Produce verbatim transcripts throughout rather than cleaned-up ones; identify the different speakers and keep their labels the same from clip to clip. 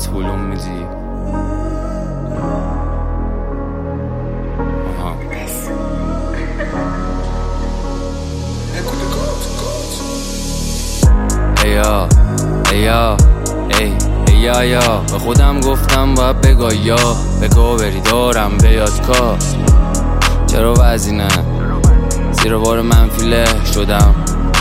Speaker 1: خودت هلوم میدی. ایا ایا ای ایا یا به خودم گفتم باید بگا یا بگو بری دارم بیاد کار. چرا وزینه زیر بار منفیله شدم.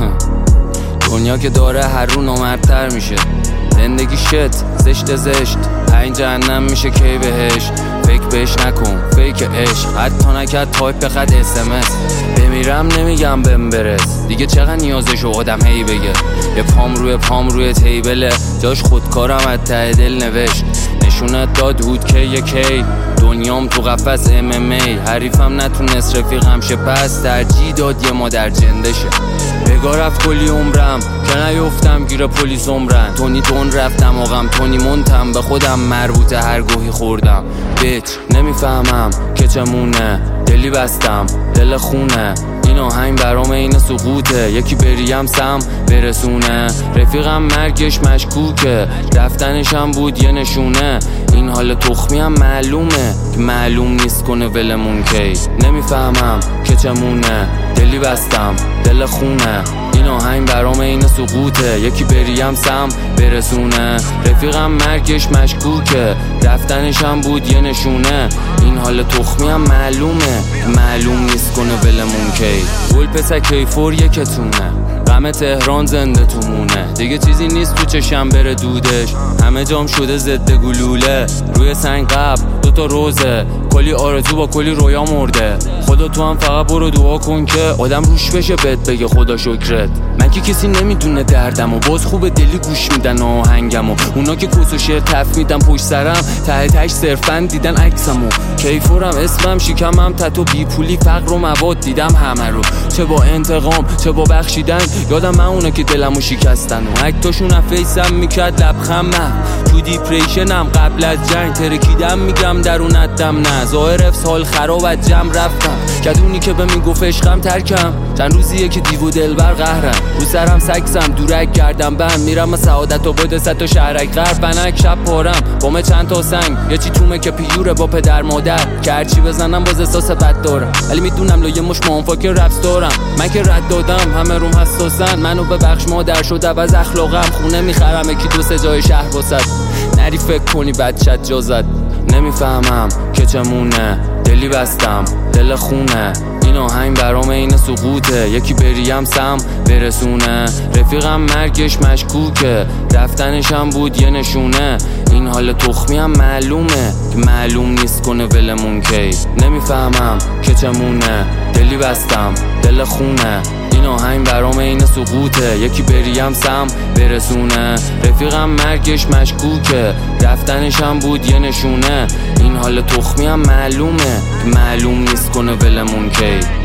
Speaker 1: دنیا که داره هر رو نامردتر میشه. زندگی شت زشت زشت این جهنم میشه کی بهش. فکر بهش نکن فیک عشق حتی نکرد تایپ بخد اسمس. بمیرم نمیگم بهم برس دیگه چقدر نیازشو آدم هی بگه. یه پام روی پام روی تیبله جاش خودکارم از ته دل نوشت. نشونت داد هود که یکی دنیام تو قفس ام ام ای. حریفم نتونست رفیقم شه پس ترجیح داد یه مادر جنده شه. بگاه رفت کلی عمرم که نیفتم گیر پلیس عمرن. تونی تون رفتم آقم تونی منتم به خودم مربوطه هر گوهی خوردم. بیچ نمیفهمم که چمونه دلی بستم دل خونه. این آهنگ برام این سقوطه یکی بریم سم برسونه. رفیقم مرگش مشکوکه رفتنشم بود یه نشونه. این حال تخمی هم معلومه که معلوم نیست کنه ولمون کی. نمیفهمم که چمونه دلی بستم دل خونه. این آهنگ برام این سقوطه یکی بریم سم برسونه. رفیقم مرگش مشکوکه رفتنشم بود یه نشونه. این حال تخمی هم معلومه معلوم نیست کنه ولمون کی. گل پسک کیفور یکتونه غم تهران زنده تو مونه. دیگه چیزی نیست تو چشم بره دودش همه جام شده ضد گلوله. روی سنگ قبل دوتا روزه کلی آرزو با کلی رویا مرده. خدا تو هم فقط برو دعا کن که آدم روش بشه بهت بگه خدا شکرت. من که کسی نمیدونه دردم و باز خوب دلی گوش میدن آهنگم و اونا که کس و شعر تف میدن پشت سرم ته تش صرفن دیدن عکسمو. کیفورم اسمم شکمم تتو بی پولی فقر و مواد دیدم همه رو. چه با انتقام چه با بخشیدن یادم من اونا که دلمو شکستن و اکتاشون فیسم میکرد لبخمم. تو دیپریشنم قبل از جنگ ترکیدم میگم درونت دم نه. ظاهر افس حال خراب از جمع رفتم کدونی که به میگفت عشقم ترکم. چند روزیه که دیو دلبر قهرم رو سرم سکسم دورک گردم بند. میرم سعادت و بده ست و شهرک غرب بنک شب پارم بامه چند تا سنگ. یه چی تومه که پیوره با پدر مادر که هرچی بزنم باز احساس بد دارم. ولی میدونم لایه مش منفاک رپس دارم. من که رد دادم همه روم حساسن. منو ببخش مادر شده از اخلاقم. خونه میخرم یکی دو سه جای شهر واسد نری فکر کنی بچت جازد. نمیفهمم که چمونه دلی بستم دل خونه. این آهنگ برام این سقوطه یکی بریم سم برسونه. رفیقم مرگش مشکوکه رفتنشم بود یه نشونه. این حال تخمی هم معلومه که معلوم نیست کنه ولمون کی. نمیفهمم که چمونه دلی بستم دل خونه. این آهنگ برام این سقوطه یکی بریم سم برسونه. رفیقم مرگش مشکوکه رفتنشم بود یه نشونه. این حال تخمی هم معلومه که معلوم نیست کنه ولمون کی.